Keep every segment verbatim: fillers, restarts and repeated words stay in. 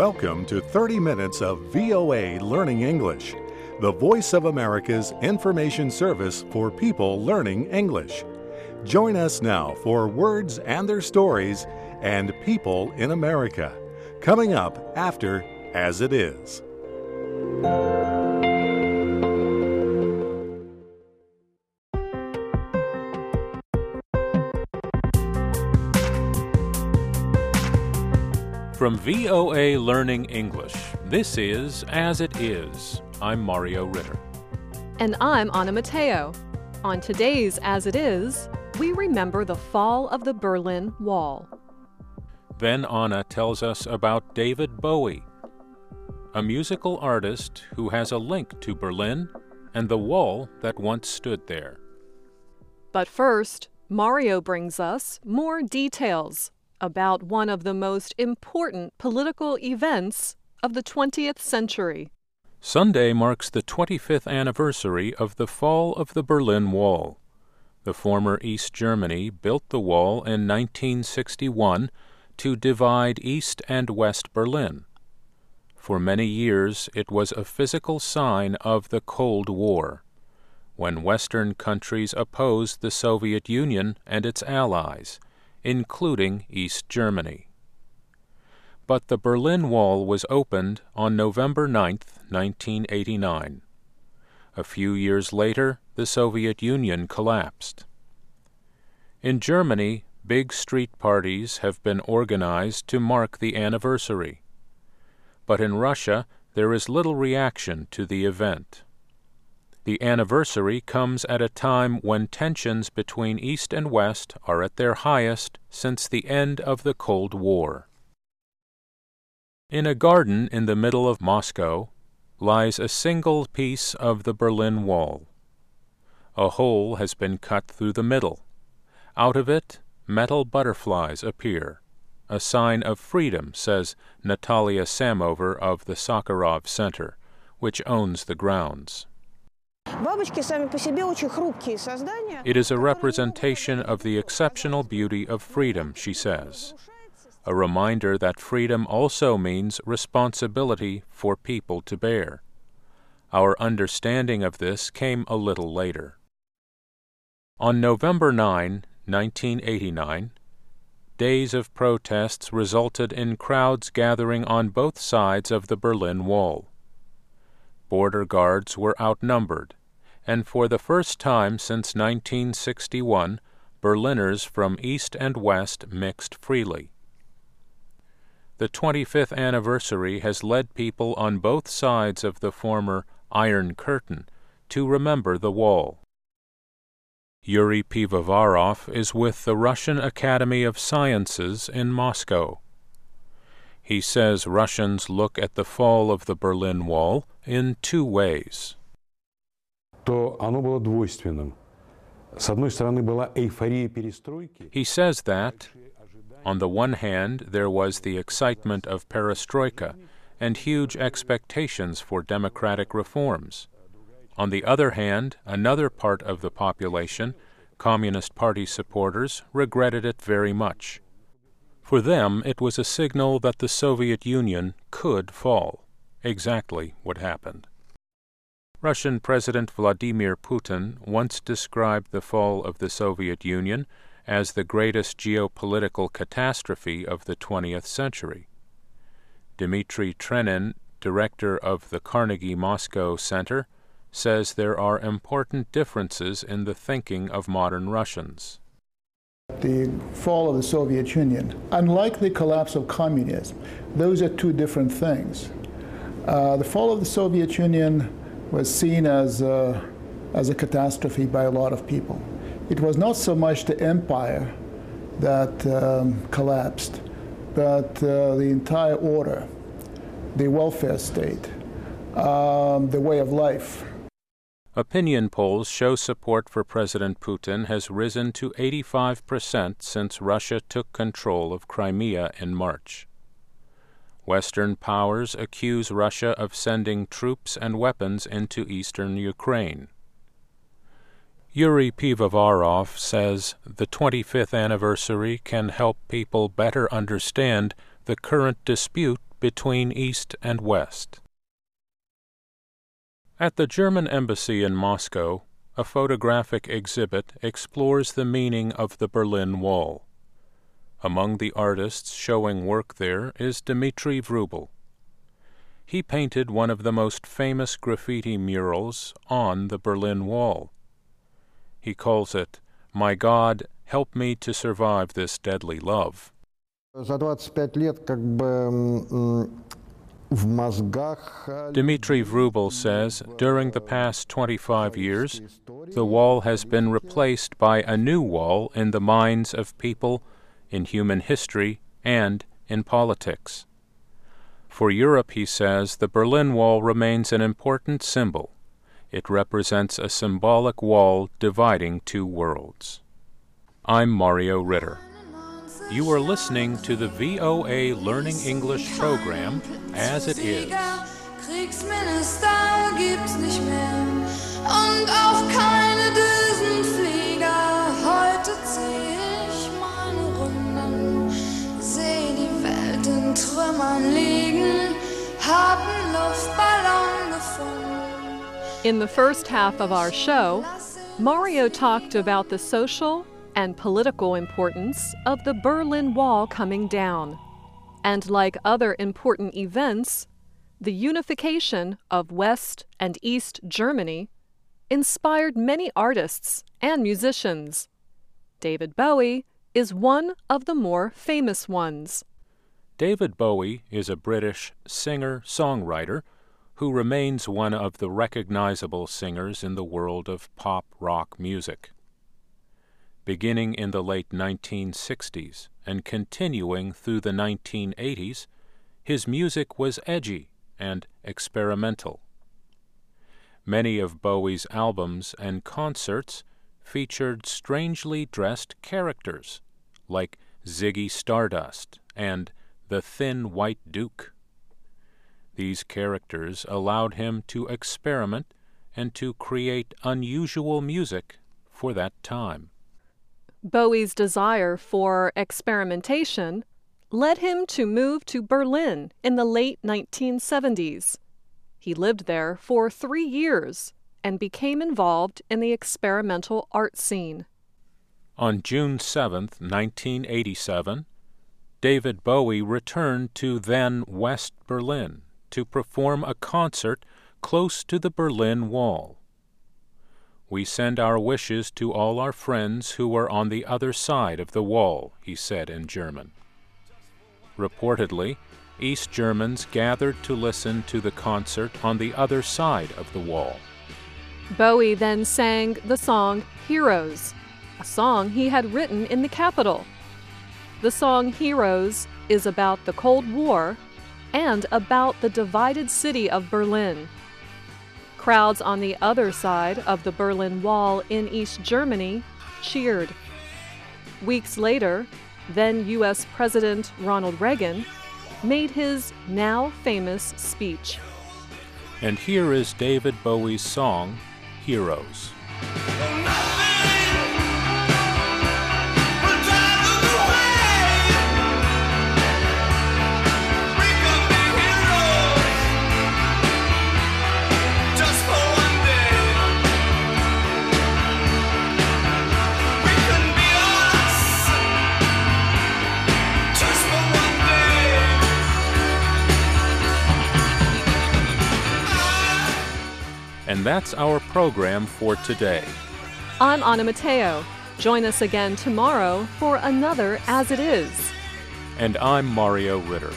Welcome to thirty minutes of V O A Learning English, the voice of America's information service for people learning English. Join us now for Words and Their Stories and People in America, coming up after As It Is. From V O A Learning English, this is As It Is. I'm Mario Ritter. And I'm Anna Matteo. On today's As It Is, we remember the fall of the Berlin Wall. Then Anna tells us about David Bowie, a musical artist who has a link to Berlin and the wall that once stood there. But first, Mario brings us more details about one of the most important political events of the twentieth century. Sunday marks the twenty-fifth anniversary of the fall of the Berlin Wall. The former East Germany built the wall in nineteen sixty-one to divide East and West Berlin. For many years, it was a physical sign of the Cold War, when Western countries opposed the Soviet Union and its allies, including East Germany. But the Berlin Wall was opened on November ninth, nineteen eighty-nine. A few years later, the Soviet Union collapsed. In Germany, big street parties have been organized to mark the anniversary. But in Russia, there is little reaction to the event. The anniversary comes at a time when tensions between East and West are at their highest since the end of the Cold War. In a garden in the middle of Moscow lies a single piece of the Berlin Wall. A hole has been cut through the middle. Out of it, metal butterflies appear, a sign of freedom, says Natalia Samover of the Sakharov Center, which owns the grounds. It is a representation of the exceptional beauty of freedom, she says. A reminder that freedom also means responsibility for people to bear. Our understanding of this came a little later. On November ninth, nineteen eighty-nine, days of protests resulted in crowds gathering on both sides of the Berlin Wall. Border guards were outnumbered, and for the first time since nineteen sixty-one, Berliners from East and West mixed freely. The twenty-fifth anniversary has led people on both sides of the former Iron Curtain to remember the wall. Yuri Pivovarov is with the Russian Academy of Sciences in Moscow. He says Russians look at the fall of the Berlin Wall in two ways. He says that, on the one hand, there was the excitement of perestroika and huge expectations for democratic reforms. On the other hand, another part of the population, Communist Party supporters, regretted it very much. For them, it was a signal that the Soviet Union could fall, exactly what happened. Russian President Vladimir Putin once described the fall of the Soviet Union as the greatest geopolitical catastrophe of the twentieth century. Dmitry Trenin, director of the Carnegie Moscow Center, says there are important differences in the thinking of modern Russians. The fall of the Soviet Union, unlike the collapse of communism, those are two different things. Uh, the fall of the Soviet Union was seen as a, as a catastrophe by a lot of people. It was not so much the empire that um, collapsed, but uh, the entire order, the welfare state, um, the way of life. Opinion polls show support for President Putin has risen to eighty-five percent since Russia took control of Crimea in March. Western powers accuse Russia of sending troops and weapons into eastern Ukraine. Yuri Pivovarov says the twenty-fifth anniversary can help people better understand the current dispute between East and West. At the German embassy in Moscow, a photographic exhibit explores the meaning of the Berlin Wall. Among the artists showing work there is Dmitry Vrubel. He painted one of the most famous graffiti murals on the Berlin Wall. He calls it, "My God, help me to survive this deadly love." Dmitry Vrubel says during the past twenty-five years, the wall has been replaced by a new wall in the minds of people, in human history, and in politics. For Europe, he says, the Berlin Wall remains an important symbol. It represents a symbolic wall dividing two worlds. I'm Mario Ritter. You are listening to the V O A Learning English program, As It Is. Kriegsminister gibt's nicht mehr und auch keine Düsenflieger. Heute zieh ich meine Runden, seh die Welt in Trümmern liegen, hab 'n Luftballon gefunden. In the first half of our show, Mario talked about the social and political importance of the Berlin Wall coming down. And like other important events, the unification of West and East Germany inspired many artists and musicians. David Bowie is one of the more famous ones. David Bowie is a British singer-songwriter who remains one of the recognizable singers in the world of pop-rock music. Beginning in the late nineteen sixties and continuing through the nineteen eighties, his music was edgy and experimental. Many of Bowie's albums and concerts featured strangely dressed characters, like Ziggy Stardust and the Thin White Duke. These characters allowed him to experiment and to create unusual music for that time. Bowie's desire for experimentation led him to move to Berlin in the late nineteen seventies. He lived there for three years and became involved in the experimental art scene. On June seventh, nineteen eighty-seven, David Bowie returned to then West Berlin to perform a concert close to the Berlin Wall. "We send our wishes to all our friends who are on the other side of the wall," he said in German. Reportedly, East Germans gathered to listen to the concert on the other side of the wall. Bowie then sang the song Heroes, a song he had written in the capital. The song Heroes is about the Cold War and about the divided city of Berlin. Crowds on the other side of the Berlin Wall in East Germany cheered. Weeks later, then U S President Ronald Reagan made his now famous speech. And here is David Bowie's song, Heroes. And that's our program for today. I'm Anna Mateo. Join us again tomorrow for another As It Is. And I'm Mario Ritter.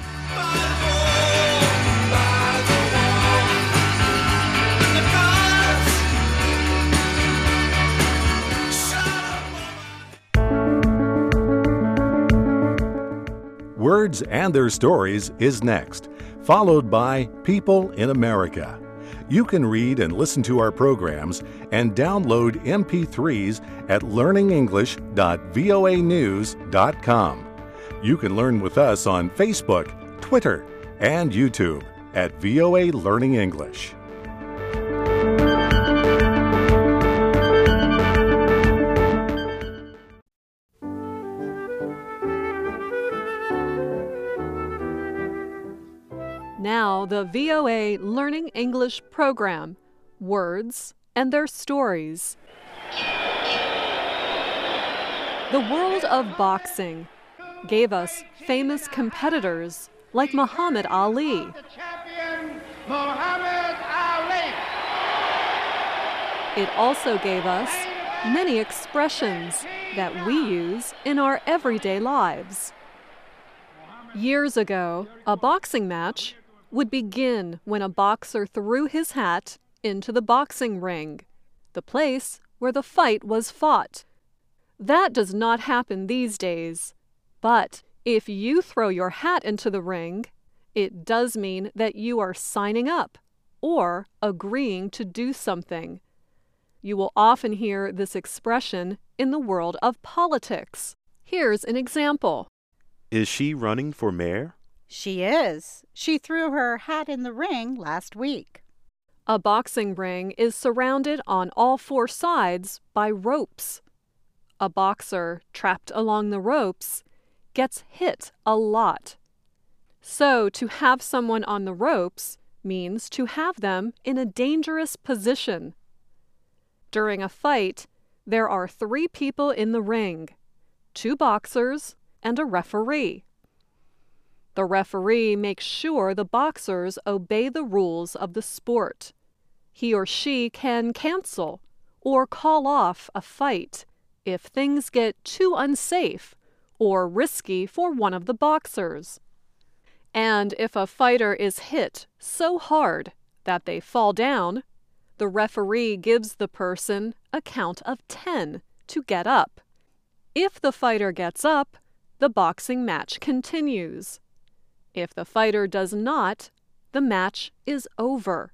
Words and Their Stories is next, followed by People in America. You can read and listen to our programs and download M P threes at learning english dot voa news dot com. You can learn with us on Facebook, Twitter, and YouTube at V O A Learning English. now the V O A Learning English program, Words and Their Stories. The world of boxing gave us famous competitors like Muhammad Ali. The champion, Muhammad Ali. It also gave us many expressions that we use in our everyday lives. Years ago, a boxing match would begin when a boxer threw his hat into the boxing ring, the place where the fight was fought. That does not happen these days, but if you throw your hat into the ring, it does mean that you are signing up or agreeing to do something. You will often hear this expression in the world of politics. Here's an example. Is she running for mayor? She is. She threw her hat in the ring last week. A boxing ring is surrounded on all four sides by ropes. A boxer trapped along the ropes gets hit a lot. So to have someone on the ropes means to have them in a dangerous position. During a fight, there are three people in the ring, two boxers and a referee. The referee makes sure the boxers obey the rules of the sport. He or she can cancel or call off a fight if things get too unsafe or risky for one of the boxers. And if a fighter is hit so hard that they fall down, the referee gives the person a count of ten to get up. If the fighter gets up, the boxing match continues. If the fighter does not, the match is over.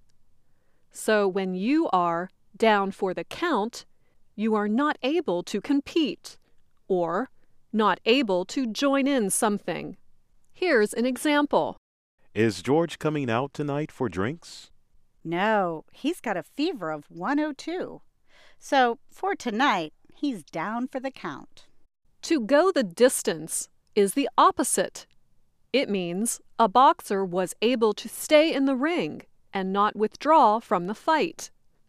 So when you are down for the count, you are not able to compete or not able to join in something. Here's an example. Is George coming out tonight for drinks? No, he's got a fever of one oh two. So for tonight, he's down for the count. To go the distance is the opposite. It means a boxer was able to stay in the ring and not withdraw from the fight.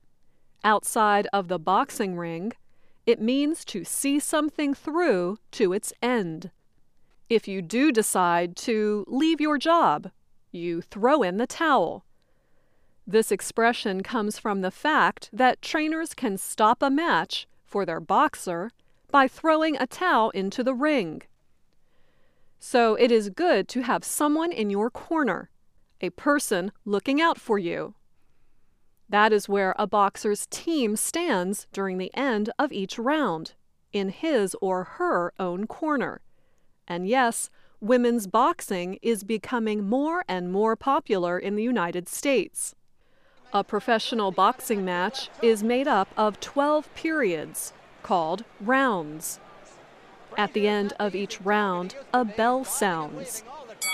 Outside of the boxing ring, it means to see something through to its end. If you do decide to leave your job, you throw in the towel. This expression comes from the fact that trainers can stop a match for their boxer by throwing a towel into the ring. So it is good to have someone in your corner, a person looking out for you. That is where a boxer's team stands during the end of each round, in his or her own corner. And yes, women's boxing is becoming more and more popular in the United States. A professional boxing match is made up of twelve periods, called rounds. At the end of each round, a bell sounds.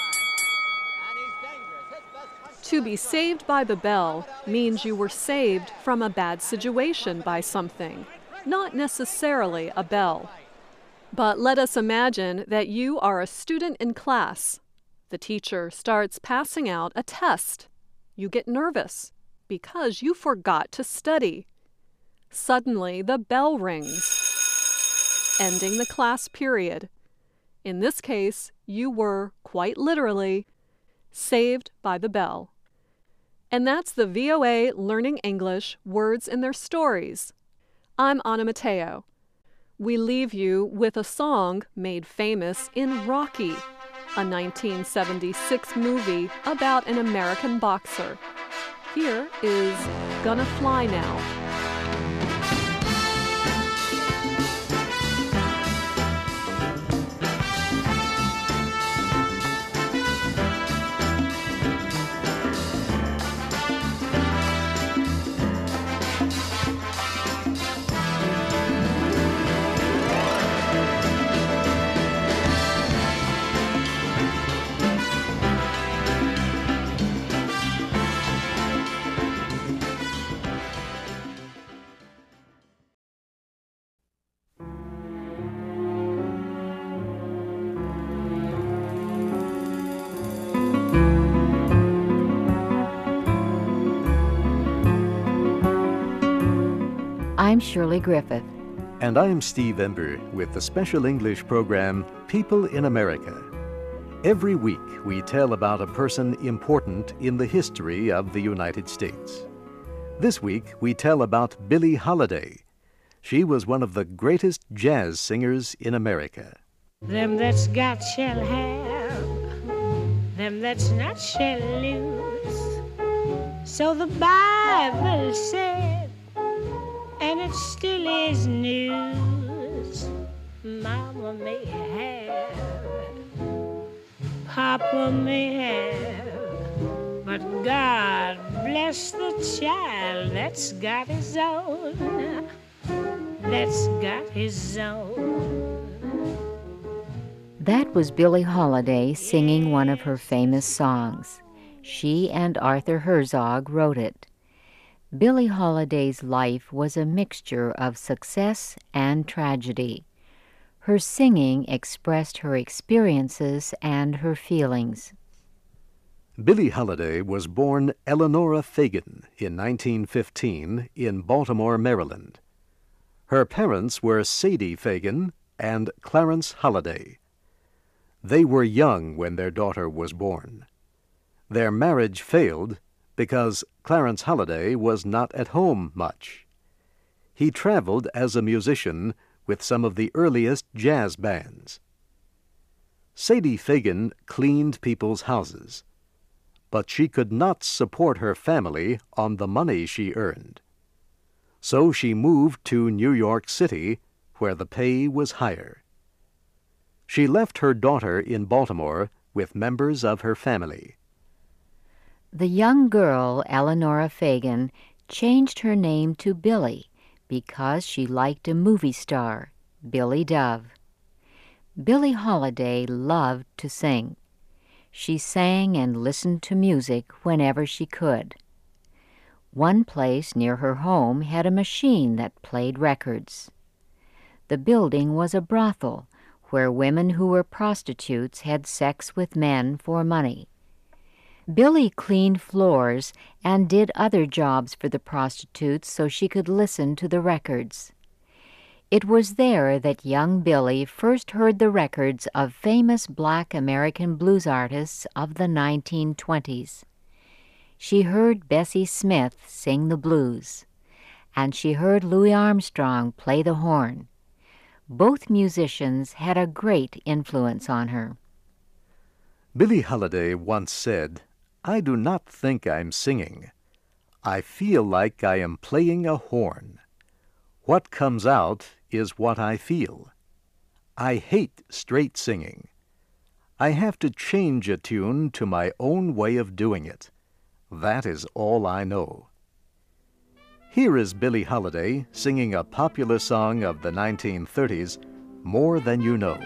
To be saved by the bell means you were saved from a bad situation by something, not necessarily a bell. But let us imagine that you are a student in class. The teacher starts passing out a test. You get nervous because you forgot to study. Suddenly, the bell rings, ending the class period. In this case, you were, quite literally, saved by the bell. And that's the V O A Learning English Words and Their Stories. I'm Anna Mateo. We leave you with a song made famous in Rocky, a nineteen seventy-six movie about an American boxer. Here is Gonna Fly Now. I'm Shirley Griffith. And I'm Steve Ember with the special English program People in America. Every week we tell about a person important in the history of the United States. This week we tell about Billie Holiday. She was one of the greatest jazz singers in America. Them that's got shall have, them that's not shall lose. So the Bible said, and it still is news. Mama may have, Papa may have, but God bless the child that's got his own, that's got his own. That was Billie Holiday singing one of her famous songs. She and Arthur Herzog wrote it. Billie Holiday's life was a mixture of success and tragedy. Her singing expressed her experiences and her feelings. Billie Holiday was born Eleanora Fagan in nineteen fifteen in Baltimore, Maryland. Her parents were Sadie Fagan and Clarence Holiday. They were young when their daughter was born. Their marriage failed because Clarence Holiday was not at home much. He traveled as a musician with some of the earliest jazz bands. Sadie Fagan cleaned people's houses, but she could not support her family on the money she earned. So she moved to New York City, where the pay was higher. She left her daughter in Baltimore with members of her family. The young girl, Eleanora Fagan, changed her name to Billie because she liked a movie star, Billy Dove. Billie Holiday loved to sing. She sang and listened to music whenever she could. One place near her home had a machine that played records. The building was a brothel where women who were prostitutes had sex with men for money. Billie cleaned floors and did other jobs for the prostitutes so she could listen to the records. It was there that young Billie first heard the records of famous black American blues artists of the nineteen twenties. She heard Bessie Smith sing the blues, and she heard Louis Armstrong play the horn. Both musicians had a great influence on her. Billie Holiday once said, "I do not think I'm singing. I feel like I am playing a horn. What comes out is what I feel. I hate straight singing. I have to change a tune to my own way of doing it. That is all I know." Here is Billie Holiday singing a popular song of the nineteen thirties, More Than You Know.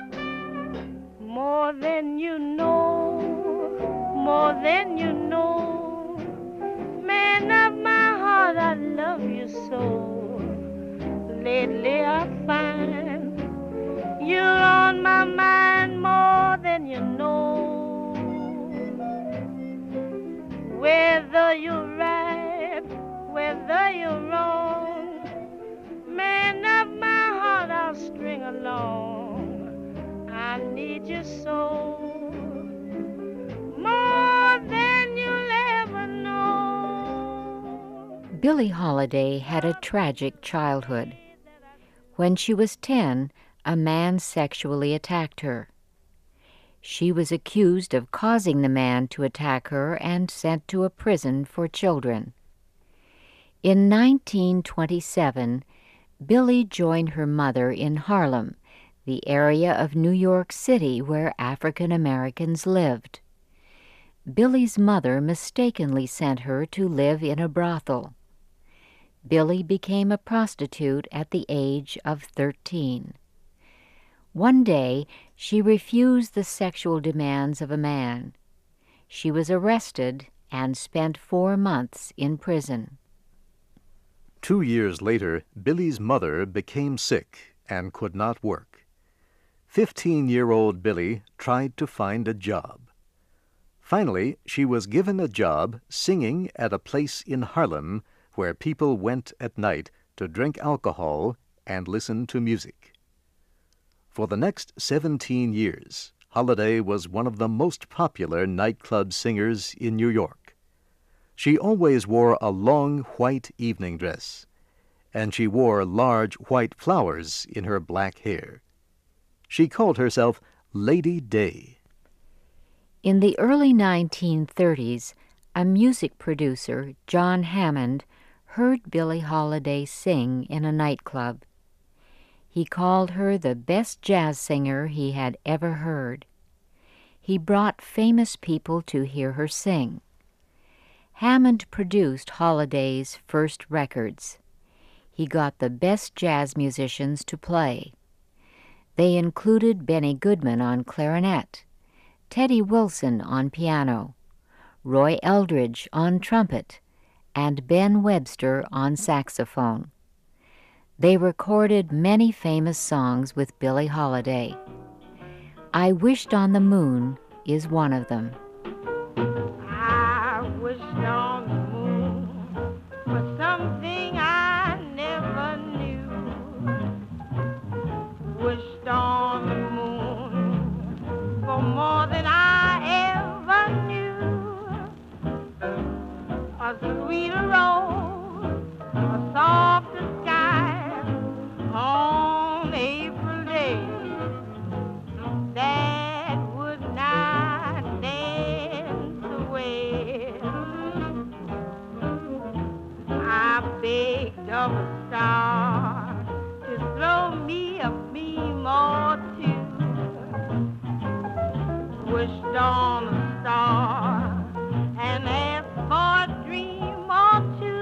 More than you know, more than you know, man of my heart, I love you so. Lately I find you're on my mind more than you know. Whether you're right, whether you're wrong, man of my heart, I'll string along. I need you so, more than you'll ever know. Billie Holiday had a tragic childhood. When she was ten, a man sexually attacked her. She was accused of causing the man to attack her and sent to a prison for children. In nineteen twenty-seven, Billie joined her mother in Harlem, the area of New York City where African Americans lived. Billie's mother mistakenly sent her to live in a brothel. Billie became a prostitute at the age of thirteen. One day, she refused the sexual demands of a man. She was arrested and spent four months in prison. Two years later, Billie's mother became sick and could not work. Fifteen-year-old Billie tried to find a job. Finally, she was given a job singing at a place in Harlem where people went at night to drink alcohol and listen to music. For the next seventeen years, Holiday was one of the most popular nightclub singers in New York. She always wore a long white evening dress, and she wore large white flowers in her black hair. She called herself Lady Day. In the early nineteen thirties, a music producer, John Hammond, heard Billie Holiday sing in a nightclub. He called her the best jazz singer he had ever heard. He brought famous people to hear her sing. Hammond produced Holiday's first records. He got the best jazz musicians to play. They included Benny Goodman on clarinet, Teddy Wilson on piano, Roy Eldridge on trumpet, and Ben Webster on saxophone. They recorded many famous songs with Billie Holiday. I Wished on the Moon is one of them. I wished on the moon for something I never knew. Wished on the moon for more than I ever knew. A sweeter rose, a softer sky on April day that would not dance away. I begged of a star to throw me a beam or two. Wished on a star and asked for a dream or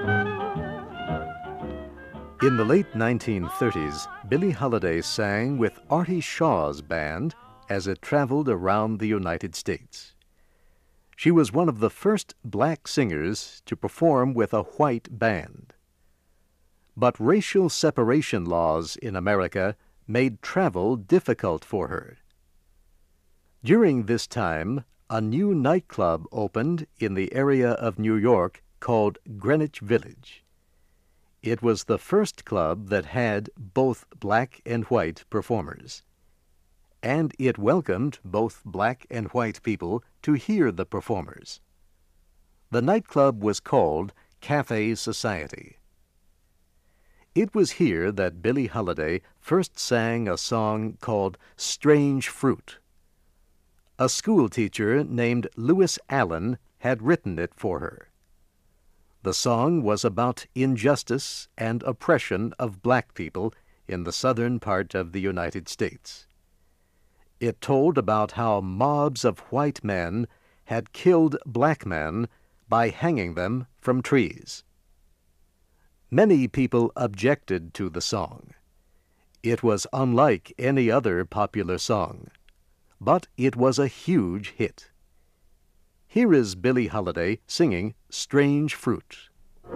two. In the late nineteen thirties, Billie Holiday sang with Artie Shaw's band as it traveled around the United States. She was one of the first black singers to perform with a white band. But racial separation laws in America made travel difficult for her. During this time, a new nightclub opened in the area of New York called Greenwich Village. It was the first club that had both black and white performers, and it welcomed both black and white people to hear the performers. The nightclub was called Cafe Society. It was here that Billie Holiday first sang a song called Strange Fruit. A schoolteacher named Lewis Allen had written it for her. The song was about injustice and oppression of black people in the southern part of the United States. It told about how mobs of white men had killed black men by hanging them from trees. Many people objected to the song. It was unlike any other popular song, but it was a huge hit. Here is Billie Holiday singing Strange Fruit.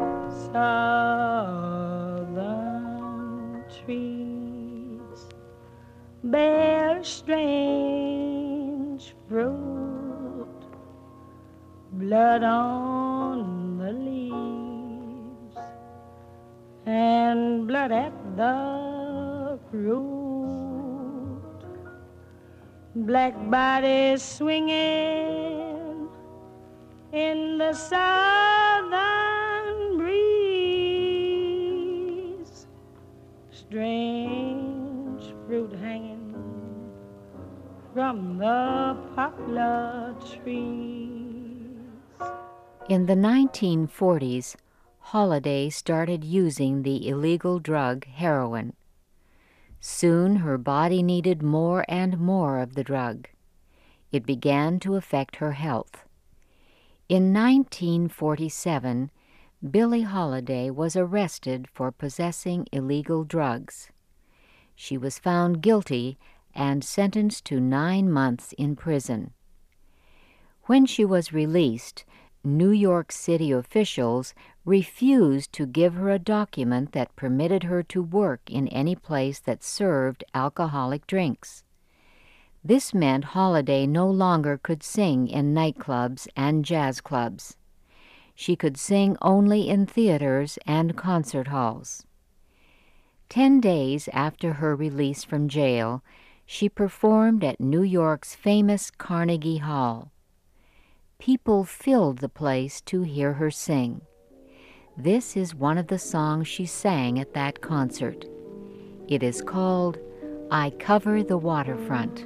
Southern trees bear strange fruit, blood on the leaves and blood at the root, black bodies swinging in the southern breeze, strange fruit hanging from the poplar trees. In the nineteen forties, Holiday started using the illegal drug heroin. Soon her body needed more and more of the drug. It began to affect her health. In nineteen forty-seven, Billie Holiday was arrested for possessing illegal drugs. She was found guilty and sentenced to nine months in prison. When she was released, New York City officials refused to give her a document that permitted her to work in any place that served alcoholic drinks. This meant Holiday no longer could sing in nightclubs and jazz clubs. She could sing only in theaters and concert halls. Ten days after her release from jail, she performed at New York's famous Carnegie Hall. People filled the place to hear her sing. This is one of the songs she sang at that concert. It is called I Cover the Waterfront.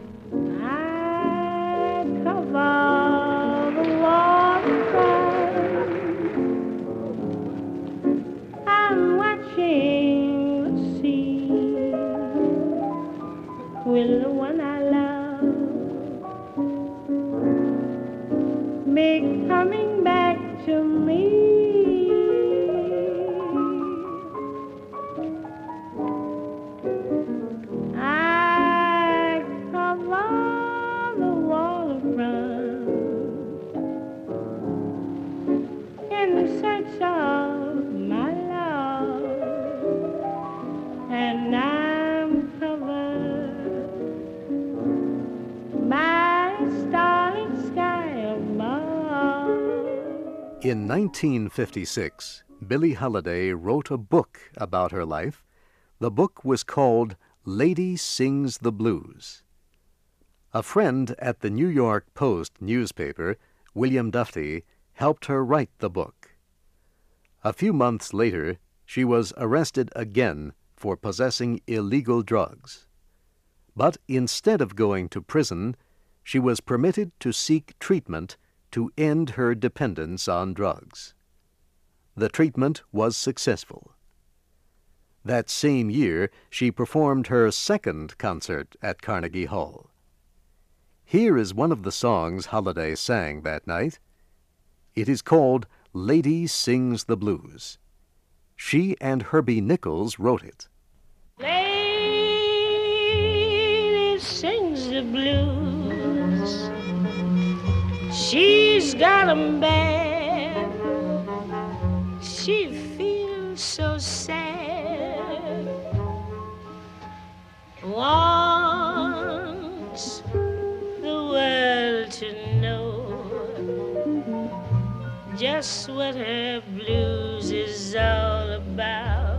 I cover the waterfront. I'm watching the sea with the one I love be coming back to me. I cover the waterfront in search of my love, and I'm covered by a starlit sky above. In nineteen fifty-six, Billie Holiday wrote a book about her life. The book was called Lady Sings the Blues. A friend at the New York Post newspaper, William Duffy, helped her write the book. A few months later, she was arrested again for possessing illegal drugs. But instead of going to prison, she was permitted to seek treatment to end her dependence on drugs. The treatment was successful. That same year, she performed her second concert at Carnegie Hall. Here is one of the songs Holiday sang that night. It is called Lady Sings the Blues. She and Herbie Nichols wrote it. Lady sings the blues. She's got 'em bad. She feels so sad. Wants the world to know just what her blues is all about.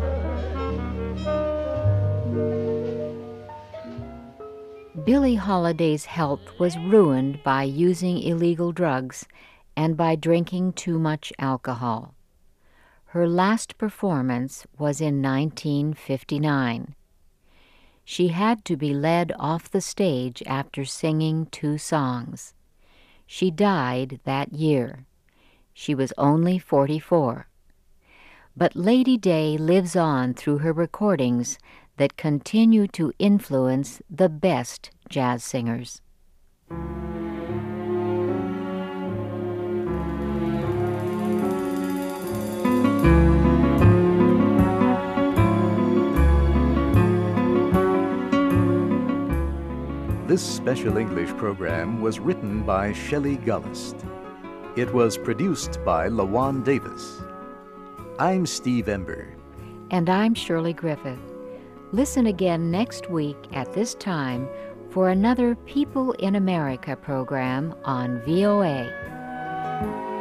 Billie Holiday's health was ruined by using illegal drugs and by drinking too much alcohol. Her last performance was in nineteen fifty-nine. She had to be led off the stage after singing two songs. She died that year. She was only forty-four. But Lady Day lives on through her recordings that continue to influence the best jazz singers. This special English program was written by Shelley Gullist. It was produced by LaJuan Davis. I'm Steve Ember. And I'm Shirley Griffith. Listen again next week at this time for another People in America program on V O A.